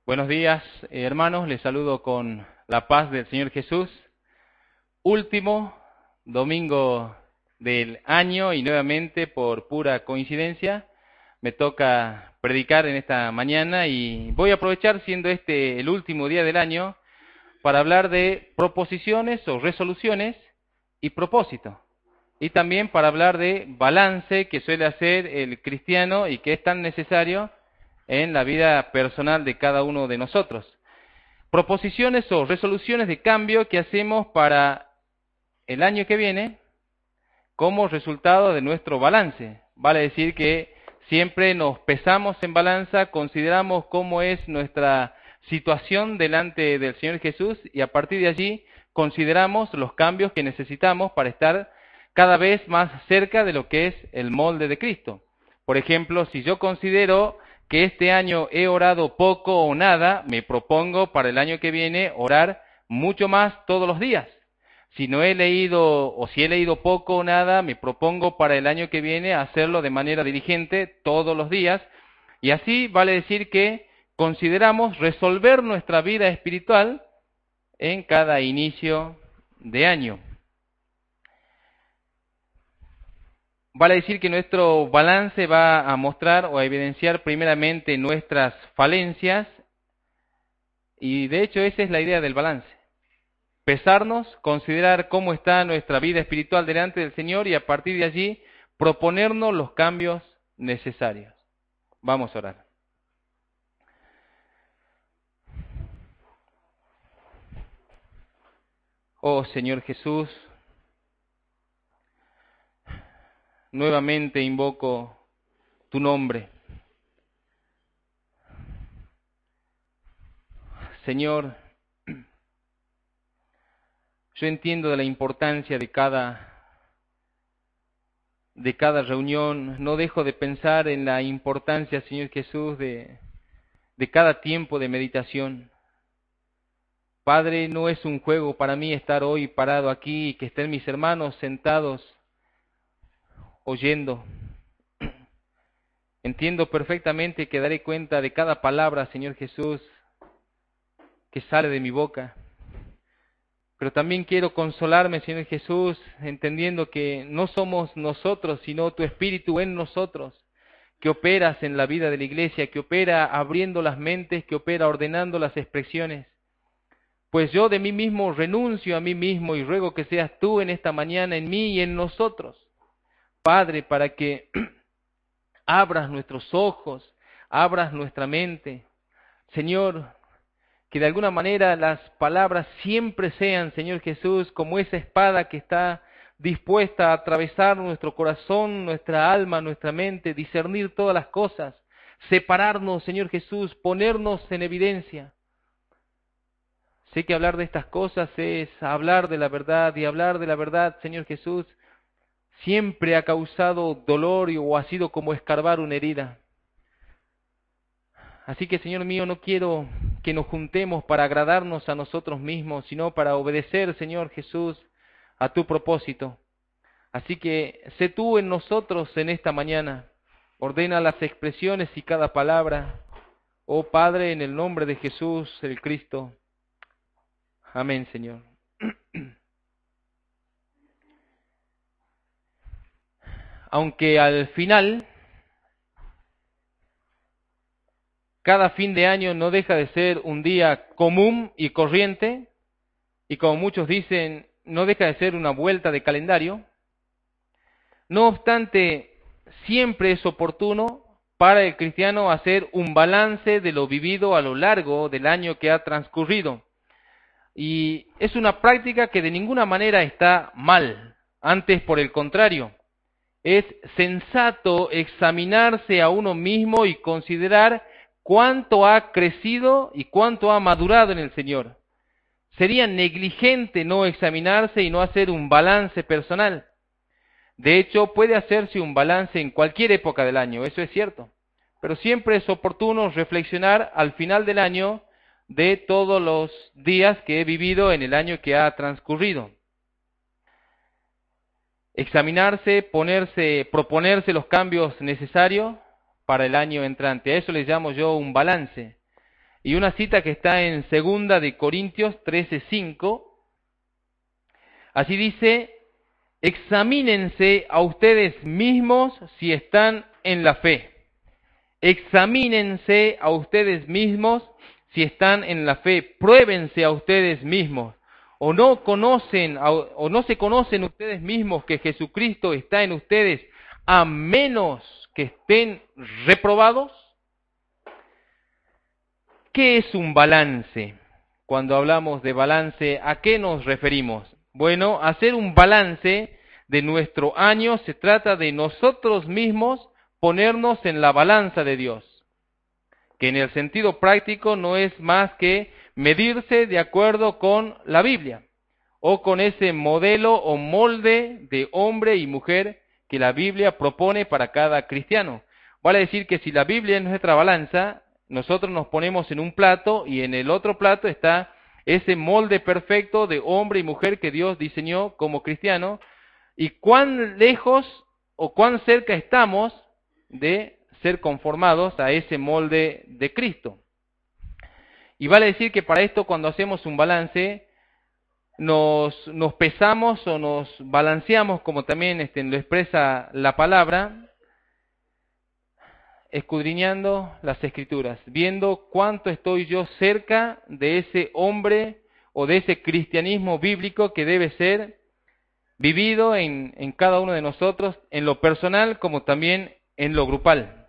Buenos días, hermanos. Les saludo con la paz del Señor Jesús. Último domingo del año y nuevamente por pura coincidencia me toca predicar en esta mañana y voy a aprovechar, siendo este el último día del año, para hablar de proposiciones o resoluciones y propósito. Y también para hablar de balance que suele hacer el cristiano y que es tan necesario en la vida personal de cada uno de nosotros. Proposiciones o resoluciones de cambio que hacemos para el año que viene como resultado de nuestro balance. Vale decir que siempre nos pesamos en balanza, consideramos cómo es nuestra situación delante del Señor Jesús y a partir de allí consideramos los cambios que necesitamos para estar cada vez más cerca de lo que es el molde de Cristo. Por ejemplo, si yo considero que este año he orado poco o nada, me propongo para el año que viene orar mucho más todos los días. Si no he leído o si he leído poco o nada, me propongo para el año que viene hacerlo de manera diligente todos los días. Y así vale decir que consideramos resolver nuestra vida espiritual en cada inicio de año. Vale decir que nuestro balance va a mostrar o a evidenciar primeramente nuestras falencias y de hecho esa es la idea del balance. Pesarnos, considerar cómo está nuestra vida espiritual delante del Señor y a partir de allí proponernos los cambios necesarios. Vamos a orar. Oh Señor Jesús, nuevamente invoco tu nombre. Señor, yo entiendo de la importancia de cada reunión, no dejo de pensar en la importancia, Señor Jesús, de cada tiempo de meditación. Padre, no es un juego para mí estar hoy parado aquí y que estén mis hermanos sentados oyendo. Entiendo perfectamente que daré cuenta de cada palabra, Señor Jesús, que sale de mi boca. Pero también quiero consolarme, Señor Jesús, entendiendo que no somos nosotros, sino tu Espíritu en nosotros, que operas en la vida de la iglesia, que opera abriendo las mentes, que opera ordenando las expresiones. Pues yo de mí mismo renuncio a mí mismo y ruego que seas tú en esta mañana en mí y en nosotros, Padre, para que abras nuestros ojos, abras nuestra mente. Señor, que de alguna manera las palabras siempre sean, Señor Jesús, como esa espada que está dispuesta a atravesar nuestro corazón, nuestra alma, nuestra mente, discernir todas las cosas, separarnos, Señor Jesús, ponernos en evidencia. Sé que hablar de estas cosas es hablar de la verdad, y hablar de la verdad, Señor Jesús, siempre ha causado dolor o ha sido como escarbar una herida. Así que, Señor mío, no quiero que nos juntemos para agradarnos a nosotros mismos, sino para obedecer, Señor Jesús, a tu propósito. Así que sé tú en nosotros en esta mañana, ordena las expresiones y cada palabra. Oh Padre, en el nombre de Jesús, el Cristo. Amén, Señor. Aunque al final, cada fin de año no deja de ser un día común y corriente, y como muchos dicen, no deja de ser una vuelta de calendario. No obstante, siempre es oportuno para el cristiano hacer un balance de lo vivido a lo largo del año que ha transcurrido. Y es una práctica que de ninguna manera está mal, antes por el contrario. Es sensato examinarse a uno mismo y considerar cuánto ha crecido y cuánto ha madurado en el Señor. Sería negligente no examinarse y no hacer un balance personal. De hecho, puede hacerse un balance en cualquier época del año, eso es cierto. Pero siempre es oportuno reflexionar al final del año de todos los días que he vivido en el año que ha transcurrido. Examinarse, proponerse los cambios necesarios para el año entrante. A eso le llamo yo un balance. y una cita que está en 2 Corintios 13:5. Así dice: examínense a ustedes mismos si están en la fe. Examínense a ustedes mismos si están en la fe. Pruébense a ustedes mismos. ¿O no se conocen ustedes mismos que Jesucristo está en ustedes, a menos que estén reprobados? ¿Qué es un balance? Cuando hablamos de balance, ¿a qué nos referimos? Bueno, hacer un balance de nuestro año se trata de nosotros mismos ponernos en la balanza de Dios, que en el sentido práctico no es más que medirse de acuerdo con la Biblia, o con ese modelo o molde de hombre y mujer que la Biblia propone para cada cristiano. Vale decir que si la Biblia es nuestra balanza, nosotros nos ponemos en un plato y en el otro plato está ese molde perfecto de hombre y mujer que Dios diseñó como cristiano, y cuán lejos o cuán cerca estamos de ser conformados a ese molde de Cristo. Y vale decir que para esto, cuando hacemos un balance, nos pesamos o nos balanceamos, como también lo expresa la palabra, escudriñando las Escrituras, viendo cuánto estoy yo cerca de ese hombre o de ese cristianismo bíblico que debe ser vivido en cada uno de nosotros, en lo personal como también en lo grupal.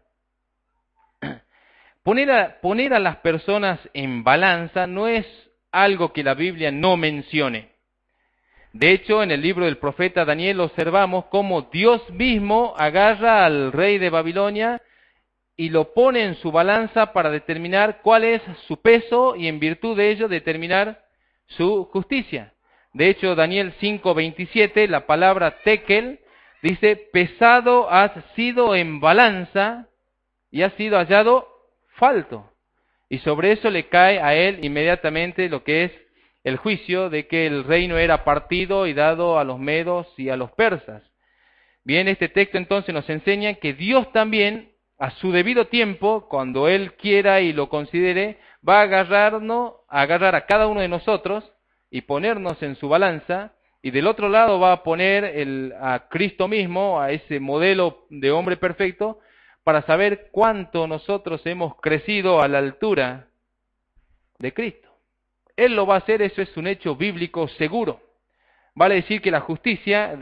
Poner a las personas en balanza no es algo que la Biblia no mencione. De hecho, en el libro del profeta Daniel observamos cómo Dios mismo agarra al rey de Babilonia y lo pone en su balanza para determinar cuál es su peso y en virtud de ello determinar su justicia. De hecho, Daniel 5:27, la palabra tekel, dice: pesado has sido en balanza y has sido hallado falto. Y sobre eso le cae a él inmediatamente lo que es el juicio de que el reino era partido y dado a los medos y a los persas. Bien, este texto entonces nos enseña que Dios también, a su debido tiempo, cuando Él quiera y lo considere, va a agarrar a cada uno de nosotros y ponernos en su balanza, y del otro lado va a poner a Cristo mismo, a ese modelo de hombre perfecto, para saber cuánto nosotros hemos crecido a la altura de Cristo. Él lo va a hacer, eso es un hecho bíblico seguro. Vale decir que la justicia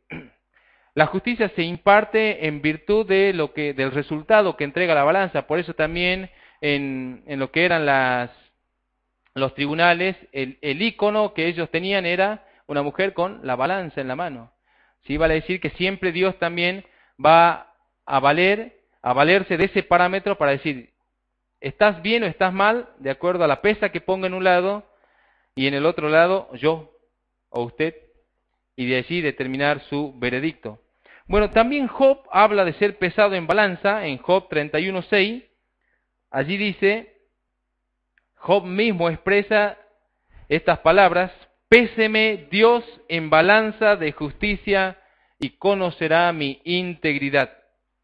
se imparte en virtud de del resultado que entrega la balanza. Por eso también en lo que eran los tribunales, el ícono que ellos tenían era una mujer con la balanza en la mano. Sí, vale decir que siempre Dios también va a valerse de ese parámetro para decir: ¿estás bien o estás mal? De acuerdo a la pesa que ponga en un lado y en el otro lado yo o usted, y de allí determinar su veredicto. Bueno, también Job habla de ser pesado en balanza, en Job 31:6. Allí dice, Job mismo expresa estas palabras: péseme Dios en balanza de justicia y conocerá mi integridad.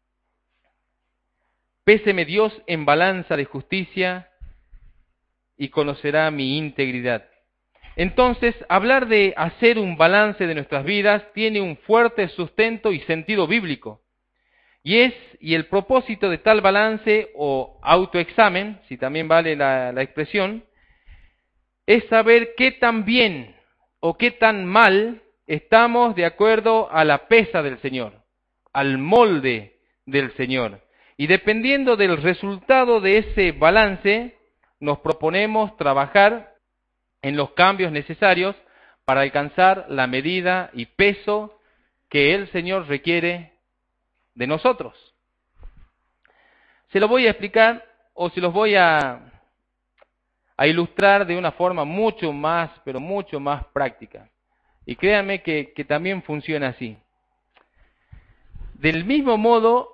Péseme Dios en balanza de justicia y conocerá mi integridad. Entonces, hablar de hacer un balance de nuestras vidas tiene un fuerte sustento y sentido bíblico. Y el propósito de tal balance o autoexamen, si también vale la expresión, es saber qué tan bien o qué tan mal estamos de acuerdo a la pesa del Señor, al molde del Señor. Y dependiendo del resultado de ese balance, nos proponemos trabajar en los cambios necesarios para alcanzar la medida y peso que el Señor requiere de nosotros. Se lo voy a explicar o se los voy a ilustrar de una forma mucho más, pero mucho más práctica. Y créanme que también funciona así. Del mismo modo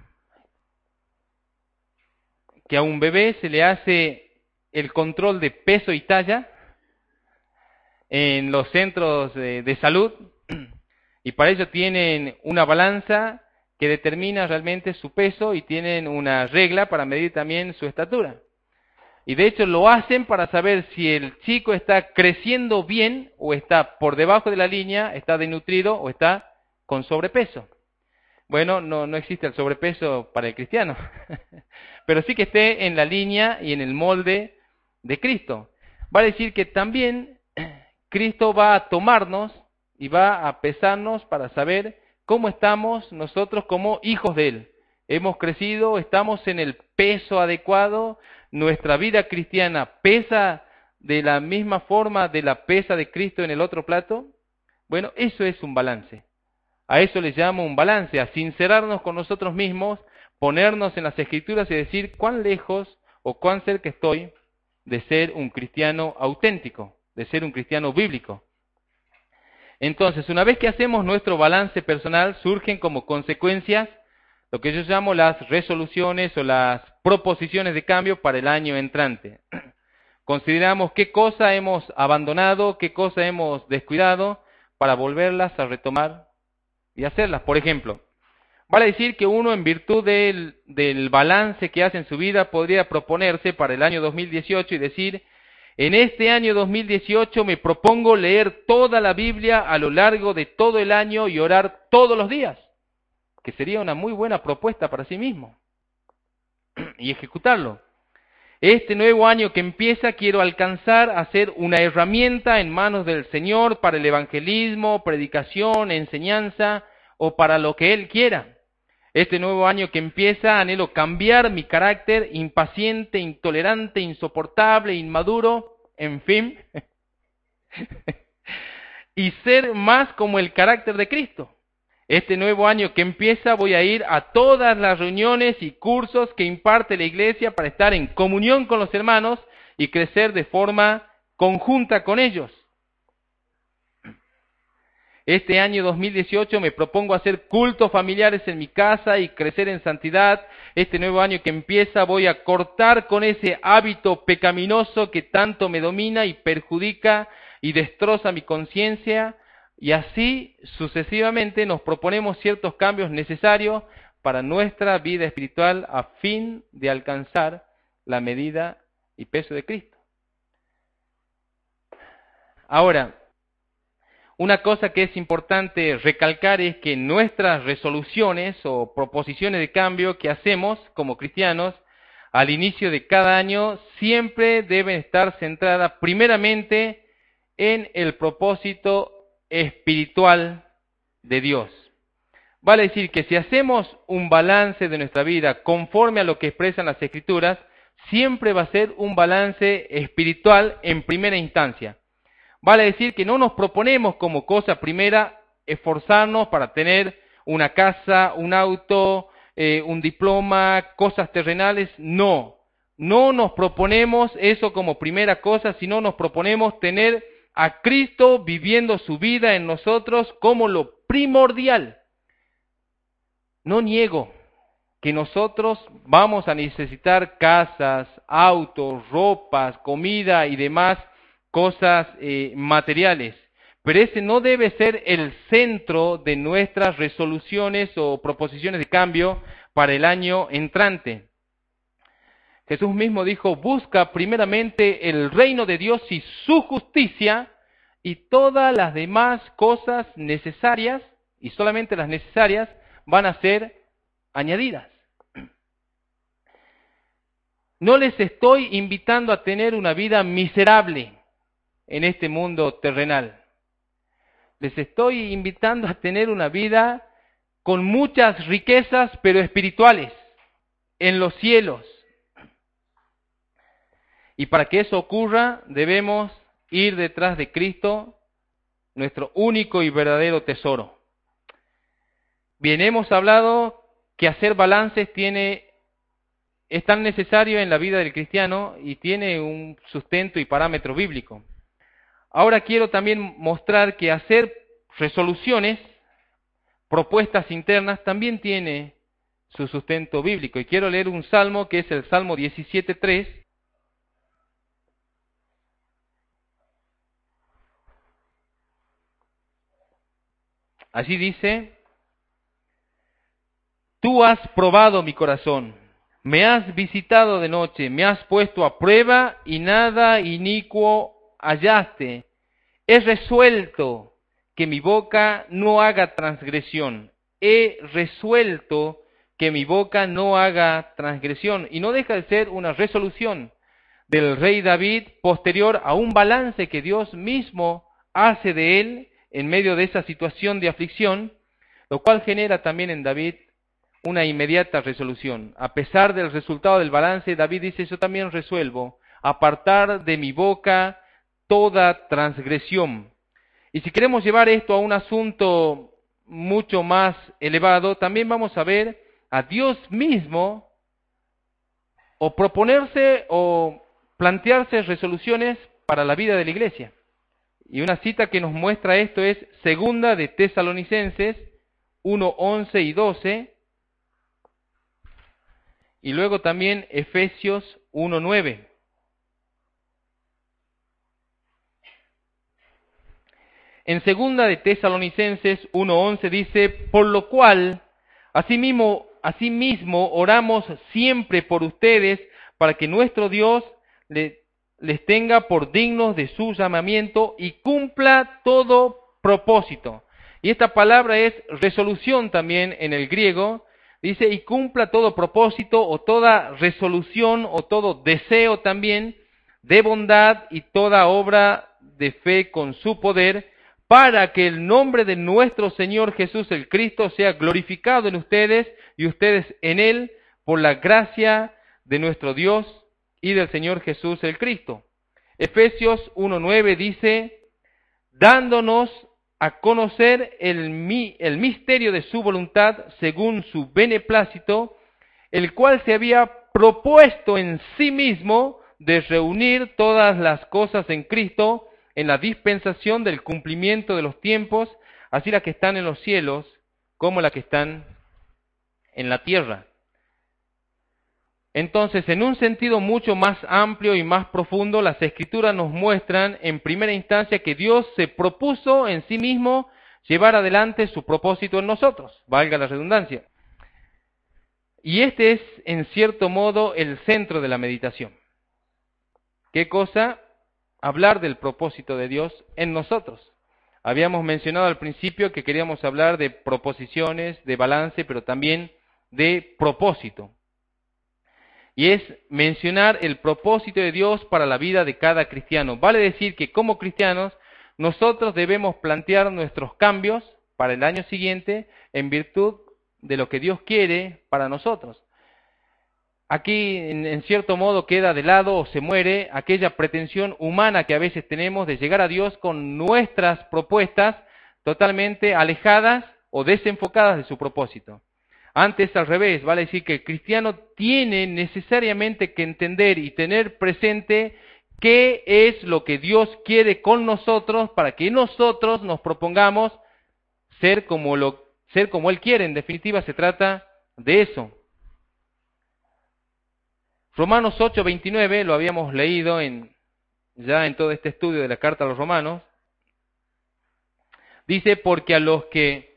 que a un bebé se le hace el control de peso y talla en los centros de salud, y para ello tienen una balanza que determina realmente su peso y tienen una regla para medir también su estatura. Y de hecho lo hacen para saber si el chico está creciendo bien o está por debajo de la línea, está desnutrido o está con sobrepeso. Bueno, no existe el sobrepeso para el cristiano, pero sí que esté en la línea y en el molde de Cristo. Va a decir que también Cristo va a tomarnos y va a pesarnos para saber cómo estamos nosotros como hijos de Él. Hemos crecido, estamos en el peso adecuado, nuestra vida cristiana pesa de la misma forma de la pesa de Cristo en el otro plato. Bueno, eso es un balance. A eso le llamo un balance, a sincerarnos con nosotros mismos, ponernos en las Escrituras y decir cuán lejos o cuán cerca estoy de ser un cristiano auténtico, de ser un cristiano bíblico. Entonces, una vez que hacemos nuestro balance personal, surgen como consecuencias lo que yo llamo las resoluciones o las proposiciones de cambio para el año entrante. Consideramos qué cosa hemos abandonado, qué cosa hemos descuidado para volverlas a retomar y hacerlas. Por ejemplo, vale decir que uno en virtud del balance que hace en su vida podría proponerse para el año 2018 y decir, en este año 2018 me propongo leer toda la Biblia a lo largo de todo el año y orar todos los días, que sería una muy buena propuesta para sí mismo, y ejecutarlo. Este nuevo año que empieza quiero alcanzar a ser una herramienta en manos del Señor para el evangelismo, predicación, enseñanza o para lo que Él quiera. Este nuevo año que empieza anhelo cambiar mi carácter impaciente, intolerante, insoportable, inmaduro, en fin, y ser más como el carácter de Cristo. Este nuevo año que empieza voy a ir a todas las reuniones y cursos que imparte la iglesia para estar en comunión con los hermanos y crecer de forma conjunta con ellos. Este año 2018 me propongo hacer cultos familiares en mi casa y crecer en santidad. Este nuevo año que empieza voy a cortar con ese hábito pecaminoso que tanto me domina y perjudica y destroza mi conciencia. Y así sucesivamente nos proponemos ciertos cambios necesarios para nuestra vida espiritual a fin de alcanzar la medida y peso de Cristo. Ahora, una cosa que es importante recalcar es que nuestras resoluciones o proposiciones de cambio que hacemos como cristianos al inicio de cada año siempre deben estar centradas primeramente en el propósito espiritual de Dios. Vale decir que si hacemos un balance de nuestra vida conforme a lo que expresan las Escrituras, siempre va a ser un balance espiritual en primera instancia. Vale decir que no nos proponemos como cosa primera esforzarnos para tener una casa, un auto, un diploma, cosas terrenales. No nos proponemos eso como primera cosa, sino nos proponemos tener a Cristo viviendo su vida en nosotros como lo primordial. No niego que nosotros vamos a necesitar casas, autos, ropas, comida y demás cosas materiales, pero ese no debe ser el centro de nuestras resoluciones o proposiciones de cambio para el año entrante. Jesús mismo dijo, busca primeramente el reino de Dios y su justicia, y todas las demás cosas necesarias, y solamente las necesarias, van a ser añadidas. No les estoy invitando a tener una vida miserable en este mundo terrenal. Les estoy invitando a tener una vida con muchas riquezas, pero espirituales, en los cielos. Y para que eso ocurra, debemos ir detrás de Cristo, nuestro único y verdadero tesoro. Bien, hemos hablado que hacer balances es tan necesario en la vida del cristiano y tiene un sustento y parámetro bíblico. Ahora quiero también mostrar que hacer resoluciones, propuestas internas, también tiene su sustento bíblico. Y quiero leer un salmo que es el Salmo 17:3. Allí dice, tú has probado mi corazón, Me has visitado de noche, me has puesto a prueba y nada inicuo hallaste. He resuelto que mi boca no haga transgresión. He resuelto que mi boca no haga transgresión. Y no deja de ser una resolución del rey David posterior a un balance que Dios mismo hace de él en medio de esa situación de aflicción, lo cual genera también en David una inmediata resolución. A pesar del resultado del balance, David dice, yo también resuelvo apartar de mi boca toda transgresión. Y si queremos llevar esto a un asunto mucho más elevado, también vamos a ver a Dios mismo o proponerse o plantearse resoluciones para la vida de la iglesia. Y una cita que nos muestra esto es Segunda de Tesalonicenses 1, 11 y 12, y luego también Efesios 1, 9. En Segunda de Tesalonicenses 1, 11 dice, por lo cual, asimismo oramos siempre por ustedes, para que nuestro Dios les tenga por dignos de su llamamiento y cumpla todo propósito. Y esta palabra es resolución también en el griego. Dice, y cumpla todo propósito o toda resolución o todo deseo también de bondad y toda obra de fe con su poder, para que el nombre de nuestro Señor Jesús el Cristo sea glorificado en ustedes y ustedes en Él, por la gracia de nuestro Dios y del Señor Jesús el Cristo. Efesios 1:9 dice, dándonos a conocer el misterio de su voluntad según su beneplácito, el cual se había propuesto en sí mismo de reunir todas las cosas en Cristo en la dispensación del cumplimiento de los tiempos, así las que están en los cielos como las que están en la tierra. Entonces, en un sentido mucho más amplio y más profundo, las Escrituras nos muestran en primera instancia que Dios se propuso en sí mismo llevar adelante su propósito en nosotros, valga la redundancia. Y este es, en cierto modo, el centro de la meditación. ¿Qué cosa? Hablar del propósito de Dios en nosotros. Habíamos mencionado al principio que queríamos hablar de proposiciones, de balance, pero también de propósito. Y es mencionar el propósito de Dios para la vida de cada cristiano. Vale decir que como cristianos nosotros debemos plantear nuestros cambios para el año siguiente en virtud de lo que Dios quiere para nosotros. Aquí en cierto modo queda de lado o se muere aquella pretensión humana que a veces tenemos de llegar a Dios con nuestras propuestas totalmente alejadas o desenfocadas de su propósito. Antes, al revés, vale decir que el cristiano tiene necesariamente que entender y tener presente qué es lo que Dios quiere con nosotros para que nosotros nos propongamos ser como Él quiere. En definitiva, se trata de eso. Romanos 8:29, lo habíamos leído ya en todo este estudio de la carta a los Romanos, dice, porque a los que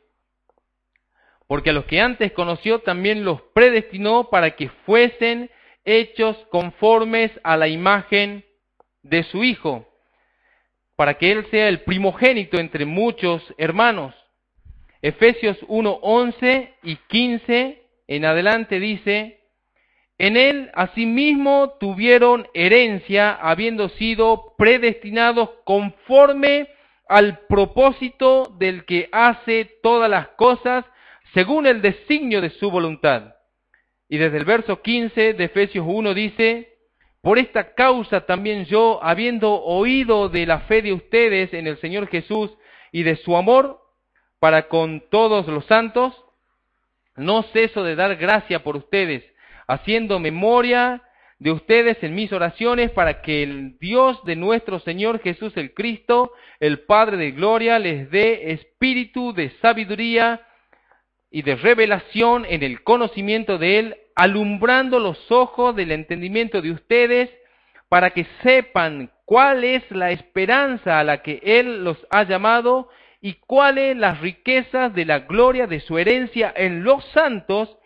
antes conoció también los predestinó para que fuesen hechos conformes a la imagen de su Hijo, para que Él sea el primogénito entre muchos hermanos. Efesios 1:11 y 15 en adelante dice, en Él asimismo tuvieron herencia, habiendo sido predestinados conforme al propósito del que hace todas las cosas, según el designio de su voluntad. Y desde el verso 15 de Efesios 1 dice, por esta causa también yo, habiendo oído de la fe de ustedes en el Señor Jesús y de su amor para con todos los santos, no ceso de dar gracia por ustedes, haciendo memoria de ustedes en mis oraciones, para que el Dios de nuestro Señor Jesús el Cristo, el Padre de gloria, les dé espíritu de sabiduría y de revelación en el conocimiento de Él, alumbrando los ojos del entendimiento de ustedes, para que sepan cuál es la esperanza a la que Él los ha llamado y cuáles las riquezas de la gloria de su herencia en los santos,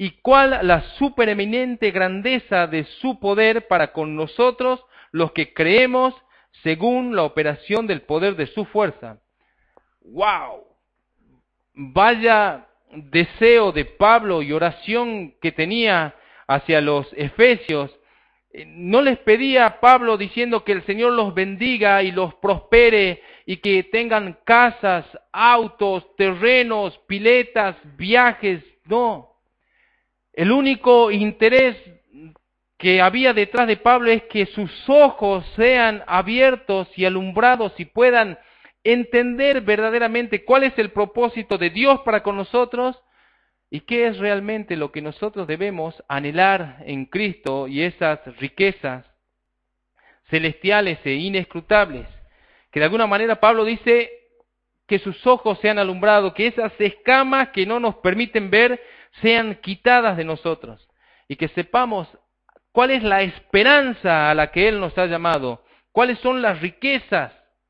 y cuál la supereminente grandeza de su poder para con nosotros, los que creemos según la operación del poder de su fuerza. ¡Wow! Vaya deseo de Pablo y oración que tenía hacia los efesios. No les pedía a Pablo diciendo que el Señor los bendiga y los prospere y que tengan casas, autos, terrenos, piletas, viajes. No. El único interés que había detrás de Pablo es que sus ojos sean abiertos y alumbrados y puedan entender verdaderamente cuál es el propósito de Dios para con nosotros y qué es realmente lo que nosotros debemos anhelar en Cristo y esas riquezas celestiales e inescrutables. Que de alguna manera Pablo dice que sus ojos sean alumbrados, que esas escamas que no nos permiten ver sean quitadas de nosotros y que sepamos cuál es la esperanza a la que Él nos ha llamado, cuáles son las riquezas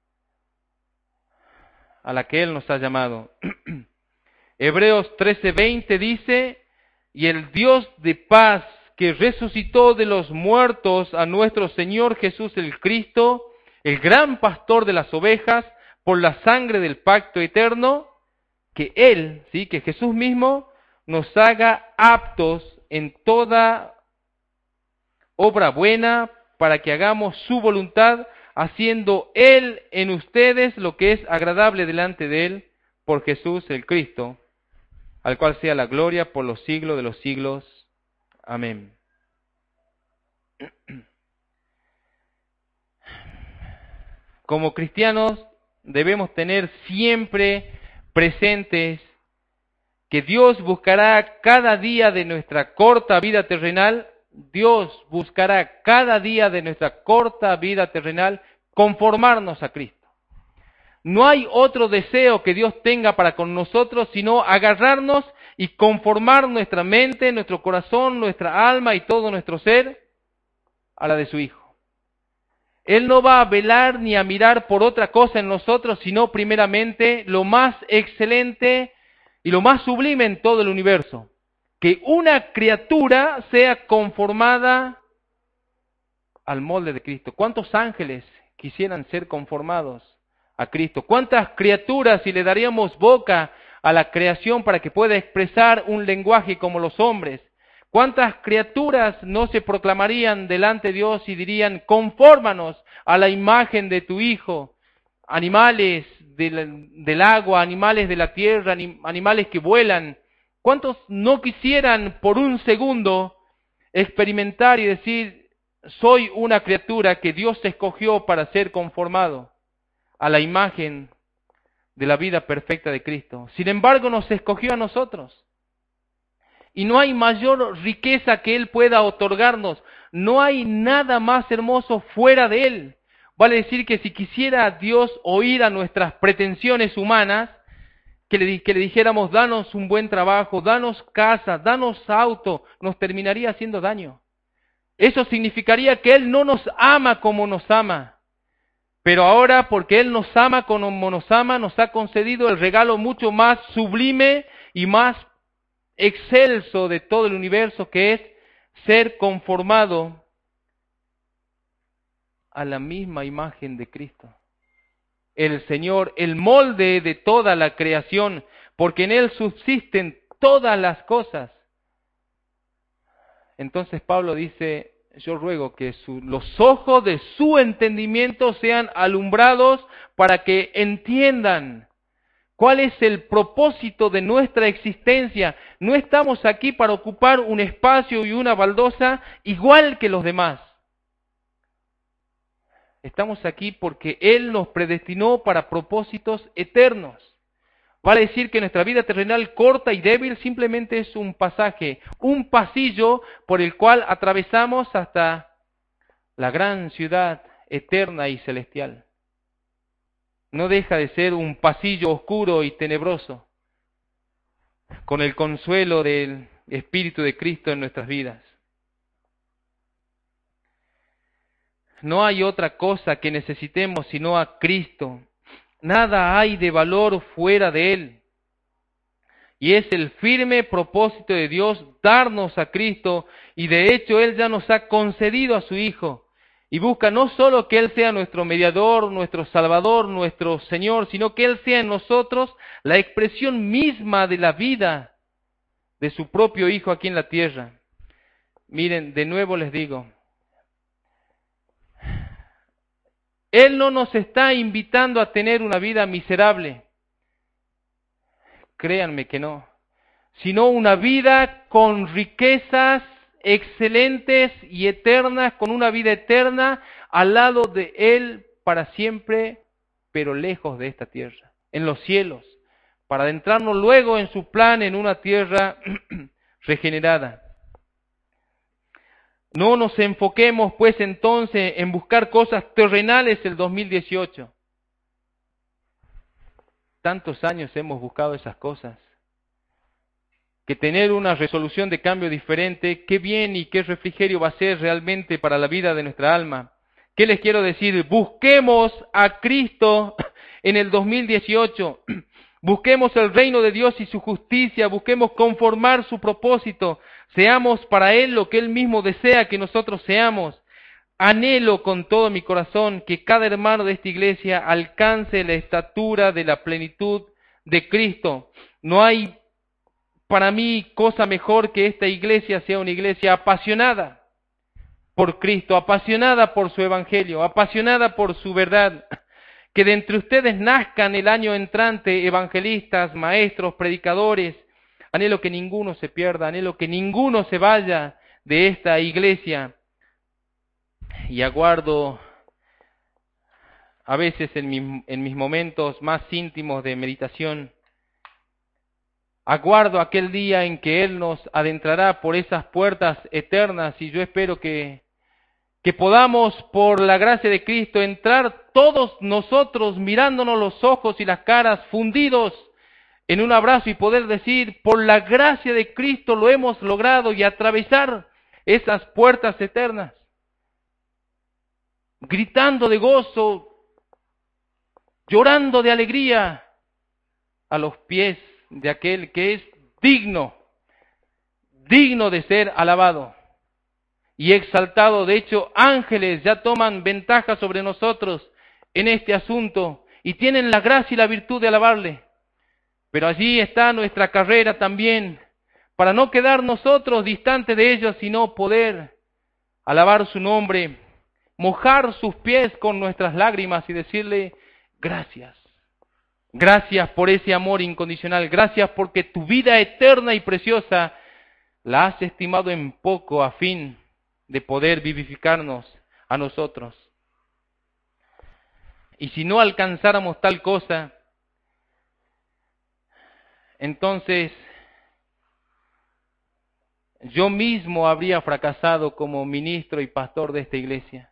a la que Él nos ha llamado. Hebreos 13:20 dice, y el Dios de paz que resucitó de los muertos a nuestro Señor Jesús el Cristo, el gran pastor de las ovejas, por la sangre del pacto eterno, que Él, ¿sí? Que Jesús mismo nos haga aptos en toda obra buena para que hagamos su voluntad, haciendo Él en ustedes lo que es agradable delante de Él, por Jesús el Cristo, al cual sea la gloria por los siglos de los siglos. Amén. Como cristianos debemos tener siempre presentes que Dios buscará cada día de nuestra corta vida terrenal, Dios buscará cada día de nuestra corta vida terrenal conformarnos a Cristo. No hay otro deseo que Dios tenga para con nosotros, sino agarrarnos y conformar nuestra mente, nuestro corazón, nuestra alma y todo nuestro ser a la de su Hijo. Él no va a velar ni a mirar por otra cosa en nosotros, sino primeramente lo más excelente y lo más sublime en todo el universo. Que una criatura sea conformada al molde de Cristo. ¿Cuántos ángeles quisieran ser conformados a Cristo? ¿Cuántas criaturas, si le daríamos boca a la creación para que pueda expresar un lenguaje como los hombres? ¿Cuántas criaturas no se proclamarían delante de Dios y dirían, confórmanos a la imagen de tu Hijo? Animales del agua, animales de la tierra, animales que vuelan. ¿Cuántos no quisieran por un segundo experimentar y decir, soy una criatura que Dios escogió para ser conformado a la imagen de la vida perfecta de Cristo? Sin embargo, nos escogió a nosotros. Y no hay mayor riqueza que Él pueda otorgarnos. No hay nada más hermoso fuera de Él. Vale decir que si quisiera Dios oír a nuestras pretensiones humanas, que le dijéramos, danos un buen trabajo, danos casa, danos auto, nos terminaría haciendo daño. Eso significaría que Él no nos ama como nos ama. Pero ahora, porque Él nos ama como nos ama, nos ha concedido el regalo mucho más sublime y más excelso de todo el universo, que es ser conformado a la misma imagen de Cristo. El Señor, el molde de toda la creación, porque en Él subsisten todas las cosas. Entonces Pablo dice, yo ruego que los ojos de su entendimiento sean alumbrados para que entiendan cuál es el propósito de nuestra existencia. No estamos aquí para ocupar un espacio y una baldosa igual que los demás. Estamos aquí porque Él nos predestinó para propósitos eternos. Vale decir que nuestra vida terrenal corta y débil simplemente es un pasaje, un pasillo por el cual atravesamos hasta la gran ciudad eterna y celestial. No deja de ser un pasillo oscuro y tenebroso, con el consuelo del Espíritu de Cristo en nuestras vidas. No hay otra cosa que necesitemos sino a Cristo. Nada hay de valor fuera de Él. Y es el firme propósito de Dios darnos a Cristo, y de hecho Él ya nos ha concedido a su Hijo. Y busca no solo que Él sea nuestro mediador, nuestro Salvador, nuestro Señor, sino que Él sea en nosotros la expresión misma de la vida de su propio Hijo aquí en la tierra. Miren, de nuevo les digo, Él no nos está invitando a tener una vida miserable, créanme que no, sino una vida con riquezas excelentes y eternas, con una vida eterna al lado de Él para siempre, pero lejos de esta tierra, en los cielos, para adentrarnos luego en su plan en una tierra regenerada. No nos enfoquemos pues entonces en buscar cosas terrenales el 2018. Tantos años hemos buscado esas cosas. Que tener una resolución de cambio diferente, qué bien y qué refrigerio va a ser realmente para la vida de nuestra alma. ¿Qué les quiero decir? Busquemos a Cristo en el 2018. Busquemos el reino de Dios y su justicia, busquemos conformar su propósito, seamos para Él lo que Él mismo desea que nosotros seamos. Anhelo con todo mi corazón que cada hermano de esta iglesia alcance la estatura de la plenitud de Cristo. No hay para mí cosa mejor que esta iglesia sea una iglesia apasionada por Cristo, apasionada por su evangelio, apasionada por su verdad. Que de entre ustedes nazcan el año entrante evangelistas, maestros, predicadores. Anhelo que ninguno se pierda, anhelo que ninguno se vaya de esta iglesia. Y aguardo a veces en mis momentos más íntimos de meditación, aguardo aquel día en que Él nos adentrará por esas puertas eternas, y yo espero que podamos, por la gracia de Cristo, entrar todos nosotros mirándonos los ojos y las caras fundidos en un abrazo y poder decir, por la gracia de Cristo lo hemos logrado, y atravesar esas puertas eternas, gritando de gozo, llorando de alegría a los pies de aquel que es digno de ser alabado y exaltado. De hecho, ángeles ya toman ventaja sobre nosotros en este asunto y tienen la gracia y la virtud de alabarle. Pero allí está nuestra carrera también, para no quedar nosotros distantes de ellos, sino poder alabar su nombre, mojar sus pies con nuestras lágrimas y decirle gracias. Gracias por ese amor incondicional, gracias porque tu vida eterna y preciosa la has estimado en poco a fin de poder vivificarnos a nosotros. Y si no alcanzáramos tal cosa, entonces yo mismo habría fracasado como ministro y pastor de esta iglesia.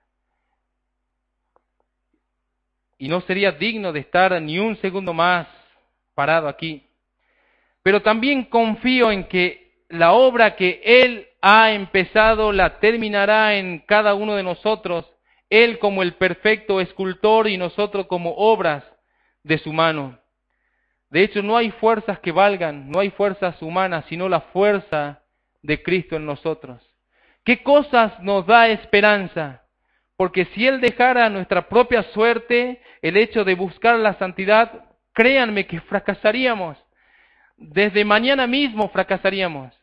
Y no sería digno de estar ni un segundo más parado aquí. Pero también confío en que la obra que Él ha empezado la terminará en cada uno de nosotros, Él como el perfecto escultor y nosotros como obras de su mano. De hecho, no hay fuerzas que valgan, no hay fuerzas humanas, sino la fuerza de Cristo en nosotros. ¿Qué cosas nos da esperanza? Porque si Él dejara nuestra propia suerte, el hecho de buscar la santidad, créanme que fracasaríamos. Desde mañana mismo fracasaríamos.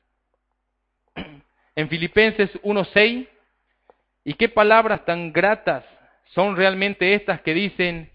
En Filipenses 1:6, y qué palabras tan gratas son realmente estas que dicen,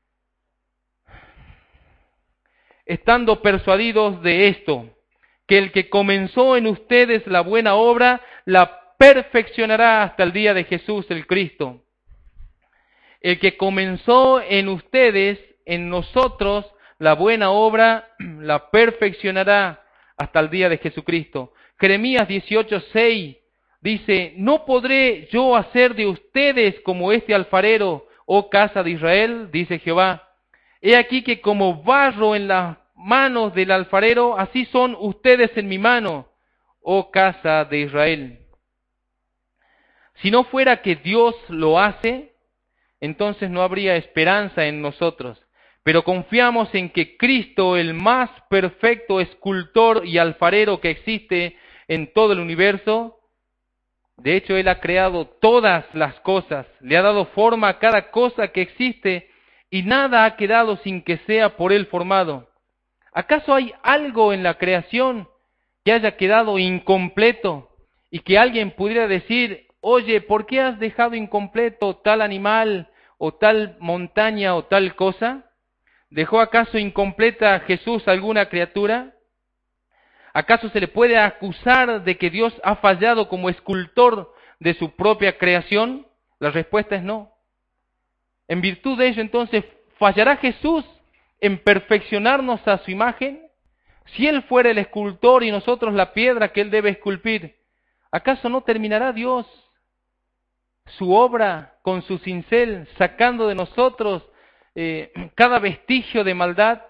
estando persuadidos de esto, que el que comenzó en ustedes la buena obra, la perfeccionará hasta el día de Jesús el Cristo. El que comenzó en ustedes, en nosotros, la buena obra, la perfeccionará hasta el día de Jesucristo. Jeremías 18:6 dice, ¿no podré yo hacer de ustedes como este alfarero, oh casa de Israel? Dice Jehová. He aquí que como barro en las manos del alfarero, así son ustedes en mi mano, oh casa de Israel. Si no fuera que Dios lo hace, entonces no habría esperanza en nosotros. pero confiamos en que Cristo, el más perfecto escultor y alfarero que existe en todo el universo, de hecho Él ha creado todas las cosas, le ha dado forma a cada cosa que existe y nada ha quedado sin que sea por Él formado. ¿Acaso hay algo en la creación que haya quedado incompleto y que alguien pudiera decir, oye, ¿por qué has dejado incompleto tal animal o tal montaña o tal cosa? ¿Dejó acaso incompleta Jesús alguna criatura? ¿Acaso se le puede acusar de que Dios ha fallado como escultor de su propia creación? La respuesta es no. En virtud de ello, entonces, ¿fallará Jesús en perfeccionarnos a su imagen? Si Él fuera el escultor y nosotros la piedra que Él debe esculpir, ¿acaso no terminará Dios su obra con su cincel, sacando de nosotros cada vestigio de maldad?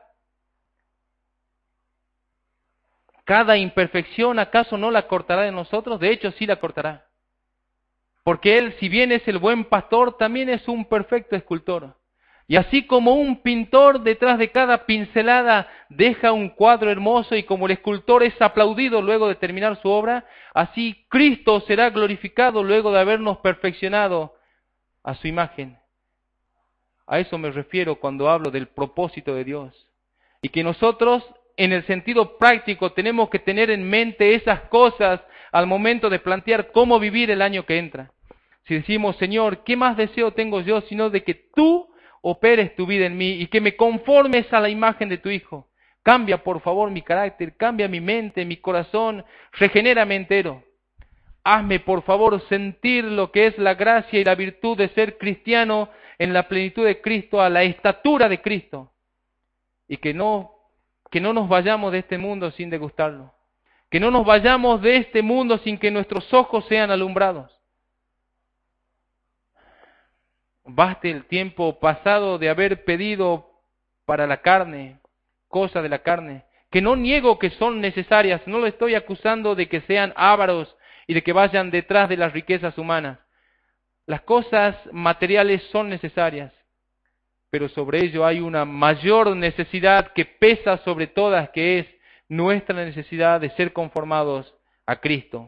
¿Cada imperfección acaso no la cortará de nosotros? De hecho, sí la cortará. Porque Él, si bien es el buen pastor, también es un perfecto escultor. Y así como un pintor detrás de cada pincelada deja un cuadro hermoso y como el escultor es aplaudido luego de terminar su obra, así Cristo será glorificado luego de habernos perfeccionado a su imagen. A eso me refiero cuando hablo del propósito de Dios. Y que nosotros, en el sentido práctico, tenemos que tener en mente esas cosas al momento de plantear cómo vivir el año que entra. Si decimos, Señor, ¿qué más deseo tengo yo sino de que tú operes tu vida en mí y que me conformes a la imagen de tu Hijo? Cambia, por favor, mi carácter, cambia mi mente, mi corazón, regenérame entero. Hazme, por favor, sentir lo que es la gracia y la virtud de ser cristiano en la plenitud de Cristo, a la estatura de Cristo. Y que no nos vayamos de este mundo sin degustarlo. Que no nos vayamos de este mundo sin que nuestros ojos sean alumbrados. Baste el tiempo pasado de haber pedido para la carne, cosas de la carne, que no niego que son necesarias, no lo estoy acusando de que sean ávaros y de que vayan detrás de las riquezas humanas. Las cosas materiales son necesarias, pero sobre ello hay una mayor necesidad que pesa sobre todas, que es nuestra necesidad de ser conformados a Cristo.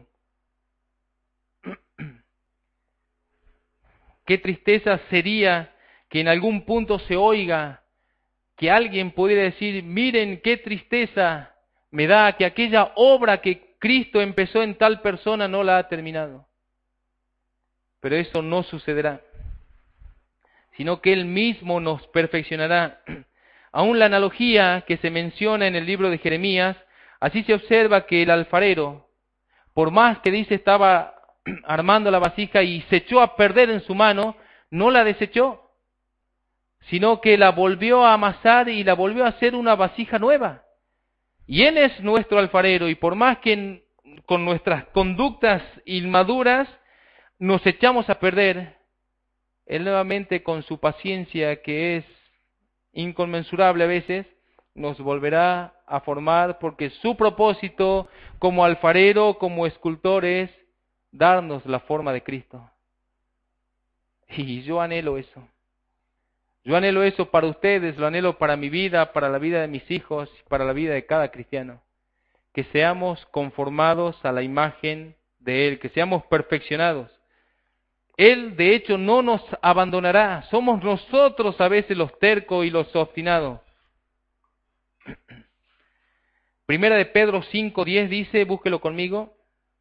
Qué tristeza sería que en algún punto se oiga que alguien pudiera decir, miren qué tristeza me da que aquella obra que Cristo empezó en tal persona no la ha terminado. Pero eso no sucederá, sino que Él mismo nos perfeccionará. Aún la analogía que se menciona en el libro de Jeremías, así se observa que el alfarero, por más que dice estaba armando la vasija y se echó a perder en su mano, no la desechó, sino que la volvió a amasar y la volvió a hacer una vasija nueva. Y Él es nuestro alfarero, y por más que con nuestras conductas inmaduras nos echamos a perder, Él nuevamente con su paciencia, que es inconmensurable a veces, nos volverá a formar, porque su propósito como alfarero, como escultor, es darnos la forma de Cristo. Y yo anhelo eso. Yo anhelo eso para ustedes, lo anhelo para mi vida, para la vida de mis hijos, para la vida de cada cristiano. Que seamos conformados a la imagen de Él, que seamos perfeccionados. Él, de hecho, no nos abandonará. Somos nosotros a veces los tercos y los obstinados. Primera de Pedro 5:10 dice, búsquelo conmigo.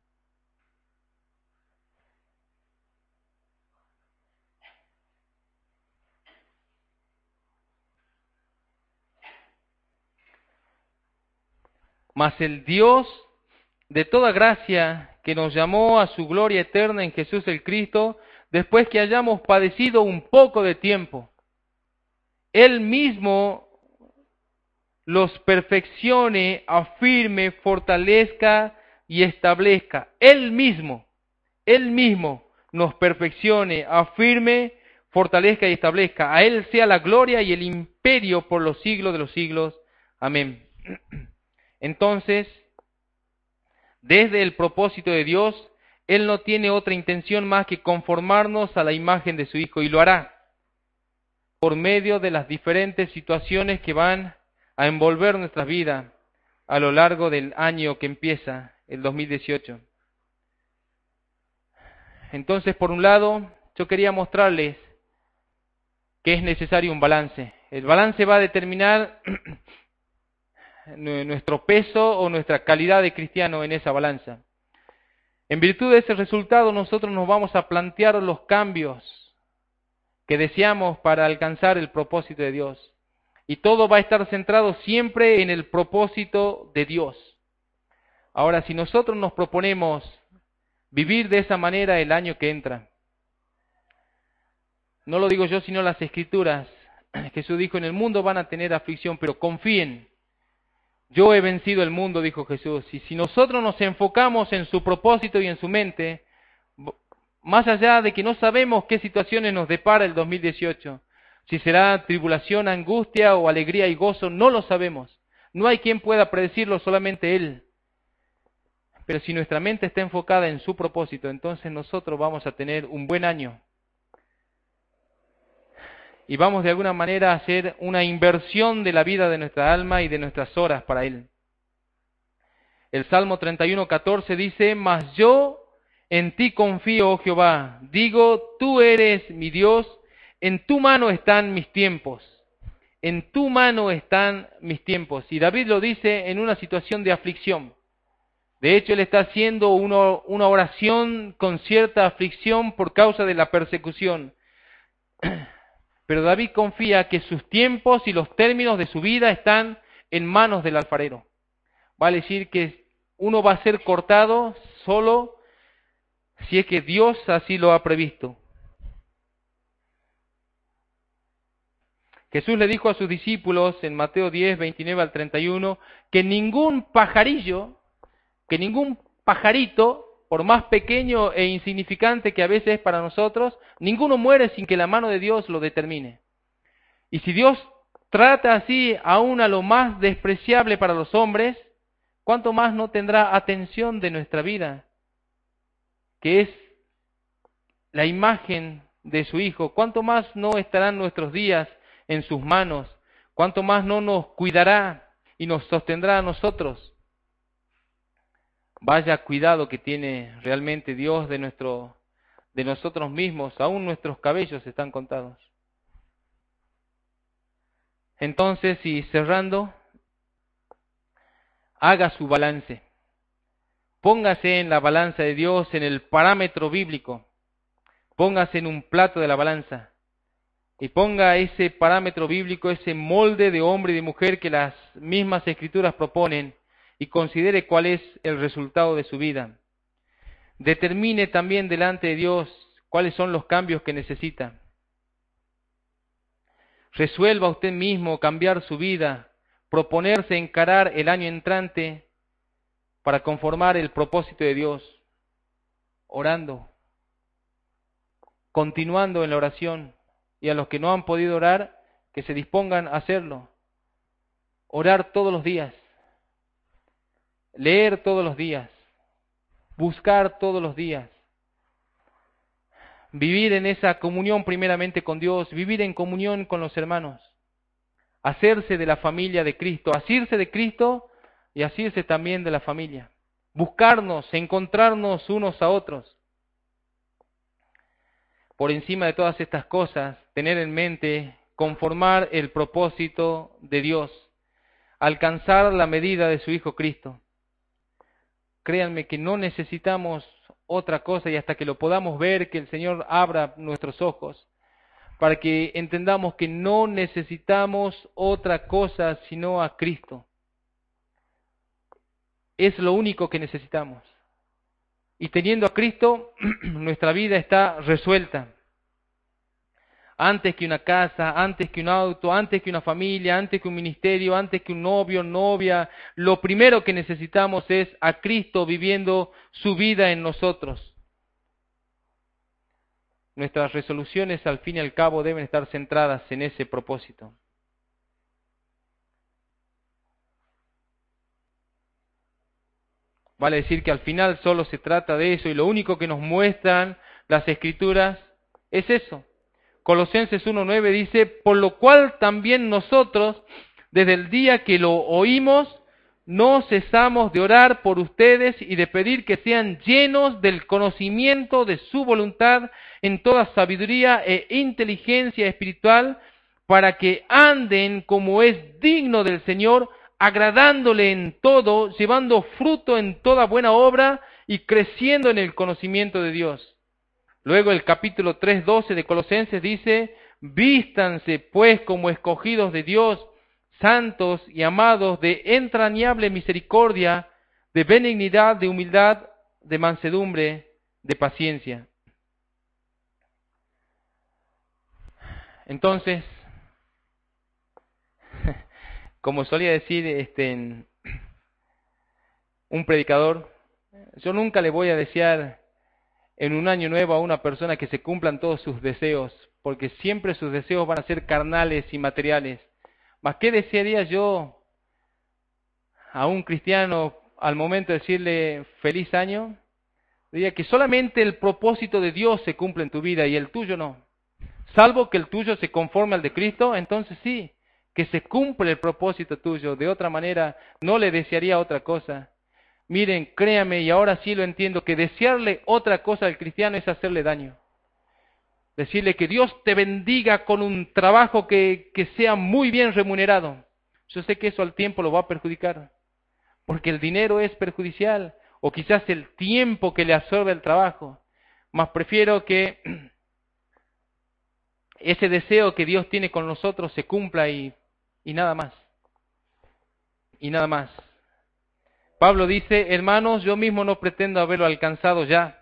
Mas el Dios de toda gracia, que nos llamó a su gloria eterna en Jesús el Cristo, después que hayamos padecido un poco de tiempo, Él mismo los perfeccione, afirme, fortalezca y establezca. Él mismo nos perfeccione, afirme, fortalezca y establezca. A Él sea la gloria y el imperio por los siglos de los siglos. Amén. Entonces, desde el propósito de Dios, Él no tiene otra intención más que conformarnos a la imagen de su Hijo, y lo hará. por medio de las diferentes situaciones que van a envolver nuestra vida a lo largo del año que empieza, el 2018. Entonces, por un lado, yo quería mostrarles que es necesario un balance. El balance va a determinar nuestro peso o nuestra calidad de cristiano en esa balanza. En virtud de ese resultado, nosotros nos vamos a plantear los cambios que deseamos para alcanzar el propósito de Dios. Y todo va a estar centrado siempre en el propósito de Dios. Ahora, si nosotros nos proponemos vivir de esa manera el año que entra, no lo digo yo, sino las Escrituras, Jesús dijo, en el mundo van a tener aflicción, pero confíen. Yo he vencido el mundo, dijo Jesús. Y si nosotros nos enfocamos en su propósito y en su mente, más allá de que no sabemos qué situaciones nos depara el 2018, si será tribulación, angustia o alegría y gozo, no lo sabemos. No hay quien pueda predecirlo, solamente Él. Pero si nuestra mente está enfocada en su propósito, entonces nosotros vamos a tener un buen año. Y vamos de alguna manera a hacer una inversión de la vida de nuestra alma y de nuestras horas para Él. El Salmo 31:14 dice, mas yo en ti confío, oh Jehová. Digo, tú eres mi Dios, en tu mano están mis tiempos. En tu mano están mis tiempos. Y David lo dice en una situación de aflicción. De hecho, él está haciendo una oración con cierta aflicción por causa de la persecución. Pero David confía que sus tiempos y los términos de su vida están en manos del alfarero. Vale decir que uno va a ser cortado solo si es que Dios así lo ha previsto. Jesús le dijo a sus discípulos en Mateo 10, 29 al 31, que ningún pajarito, por más pequeño e insignificante que a veces es para nosotros, ninguno muere sin que la mano de Dios lo determine. Y si Dios trata así aún a lo más despreciable para los hombres, ¿cuánto más no tendrá atención de nuestra vida, que es la imagen de su Hijo? ¿Cuánto más no estarán nuestros días en sus manos? ¿Cuánto más no nos cuidará y nos sostendrá a nosotros? Vaya cuidado que tiene realmente Dios de nosotros mismos, aún nuestros cabellos están contados. Entonces, y cerrando, haga su balance. Póngase en la balanza de Dios, en el parámetro bíblico. Póngase en un plato de la balanza. Y ponga ese parámetro bíblico, ese molde de hombre y de mujer que las mismas Escrituras proponen, y considere cuál es el resultado de su vida. Determine también delante de Dios cuáles son los cambios que necesita. Resuelva usted mismo cambiar su vida, proponerse encarar el año entrante para conformar el propósito de Dios, orando, continuando en la oración, y a los que no han podido orar, que se dispongan a hacerlo. Orar todos los días, leer todos los días, buscar todos los días, vivir en esa comunión primeramente con Dios, vivir en comunión con los hermanos, hacerse de la familia de Cristo, asirse de Cristo y asirse también de la familia, buscarnos, encontrarnos unos a otros. Por encima de todas estas cosas, tener en mente conformar el propósito de Dios, alcanzar la medida de su Hijo Cristo. Créanme que no necesitamos otra cosa, y hasta que lo podamos ver, que el Señor abra nuestros ojos, para que entendamos que no necesitamos otra cosa sino a Cristo. Es lo único que necesitamos. Y teniendo a Cristo, nuestra vida está resuelta. Antes que una casa, antes que un auto, antes que una familia, antes que un ministerio, antes que un novio, novia, lo primero que necesitamos es a Cristo viviendo su vida en nosotros. Nuestras resoluciones, al fin y al cabo, deben estar centradas en ese propósito. Vale decir que al final solo se trata de eso, y lo único que nos muestran las Escrituras es eso. Colosenses 1:9 dice, por lo cual también nosotros, desde el día que lo oímos, no cesamos de orar por ustedes y de pedir que sean llenos del conocimiento de su voluntad en toda sabiduría e inteligencia espiritual, para que anden como es digno del Señor, agradándole en todo, llevando fruto en toda buena obra y creciendo en el conocimiento de Dios. Luego el capítulo 3:12 de Colosenses dice, vístanse pues como escogidos de Dios, santos y amados, de entrañable misericordia, de benignidad, de humildad, de mansedumbre, de paciencia. Entonces, como solía decir un predicador, yo nunca le voy a desear en un año nuevo a una persona que se cumplan todos sus deseos, porque siempre sus deseos van a ser carnales y materiales. ¿Mas qué desearía yo a un cristiano al momento de decirle feliz año? Diría que solamente el propósito de Dios se cumple en tu vida y el tuyo no. Salvo que el tuyo se conforme al de Cristo, entonces sí, que se cumple el propósito tuyo. De otra manera, no le desearía otra cosa. Miren, créame, y ahora sí lo entiendo, que desearle otra cosa al cristiano es hacerle daño. Decirle que Dios te bendiga con un trabajo que sea muy bien remunerado. Yo sé que eso al tiempo lo va a perjudicar, porque el dinero es perjudicial, o quizás el tiempo que le absorbe el trabajo. Mas prefiero que ese deseo que Dios tiene con nosotros se cumpla y nada más. Y nada más. Pablo dice, hermanos, yo mismo no pretendo haberlo alcanzado ya,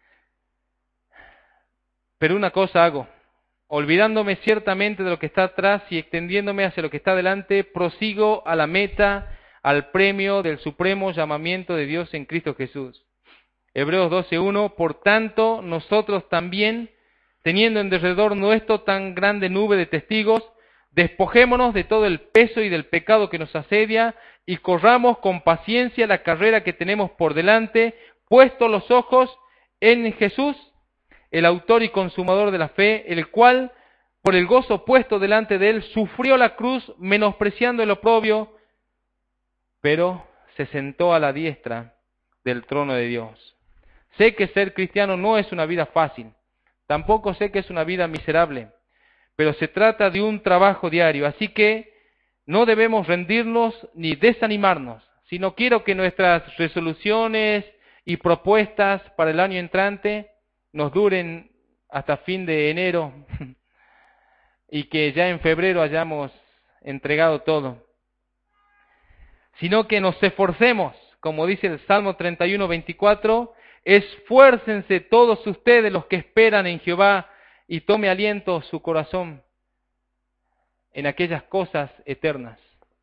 pero una cosa hago, olvidándome ciertamente de lo que está atrás y extendiéndome hacia lo que está delante, prosigo a la meta, al premio del supremo llamamiento de Dios en Cristo Jesús. Hebreos 12:1, por tanto, nosotros también, teniendo en derredor nuestro tan grande nube de testigos, despojémonos de todo el peso y del pecado que nos asedia y corramos con paciencia la carrera que tenemos por delante, puestos los ojos en Jesús, el autor y consumador de la fe, el cual, por el gozo puesto delante de él, sufrió la cruz, menospreciando el oprobio, pero se sentó a la diestra del trono de Dios. Sé que ser cristiano no es una vida fácil, tampoco sé que es una vida miserable, pero se trata de un trabajo diario, así que no debemos rendirnos ni desanimarnos, sino quiero que nuestras resoluciones y propuestas para el año entrante nos duren hasta fin de enero y que ya en febrero hayamos entregado todo, sino que nos esforcemos, como dice el Salmo 31:24, esfuércense todos ustedes los que esperan en Jehová y tome aliento su corazón en aquellas cosas eternas.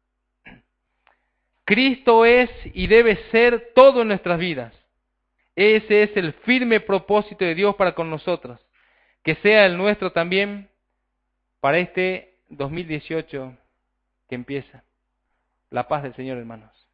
Cristo es y debe ser todo en nuestras vidas. Ese es el firme propósito de Dios para con nosotros. Que sea el nuestro también para este 2018 que empieza. La paz del Señor, hermanos.